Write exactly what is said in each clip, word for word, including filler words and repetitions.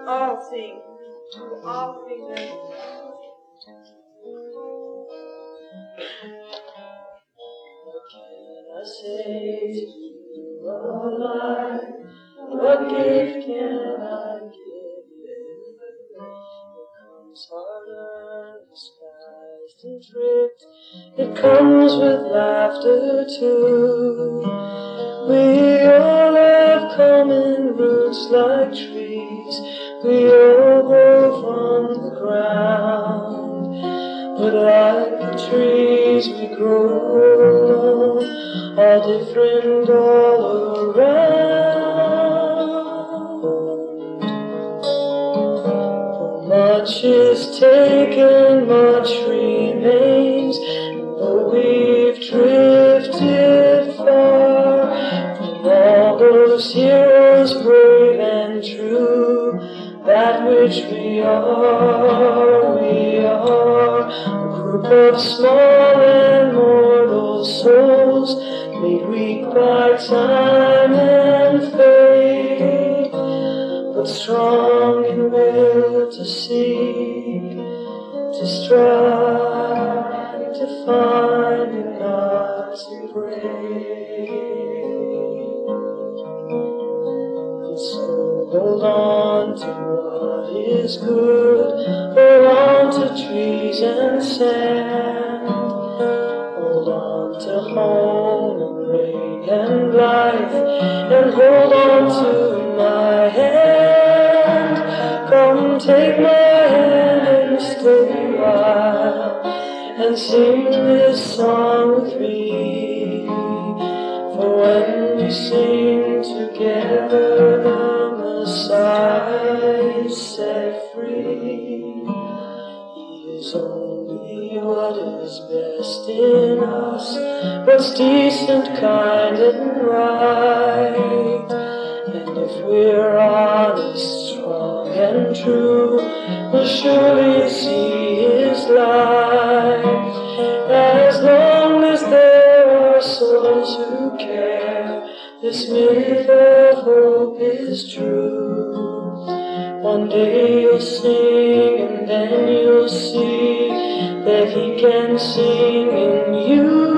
all things, all things. What can I say to you, O life? What gift can I give you? It comes hard undisguised and tricked. It comes with laughter too. We all have common roots like trees. We all grow from the ground. But like the trees we grow, all different all around. Much is taken, much remains, though we've drifted far from all those heroes brave and true. That which we are, we are a group of small and mortal souls, made weak by time and fate, but strong in will to seek, to strive, to find in God's embrace. And so hold on to what is good, hold on to trees and sand, hold on to home and rain and life, and hold on to my hand. Come take my hand and stay a while, and sing this song with me. For when we sing together, the Messiah is set free. He is only what is best in us, what's decent, kind, and right. And if we're honest, strong, and true, we'll surely see His light. As long as there are souls who care, this myth of hope is true. One day you'll sing, and then you'll see that He can sing in you.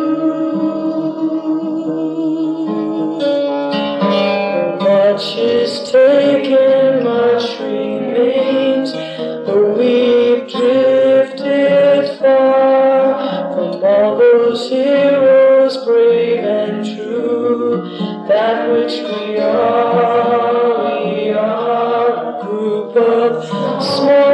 Much is taken, much remains, though we've drifted far from all those heroes brave and true. That which we are, we are a group of small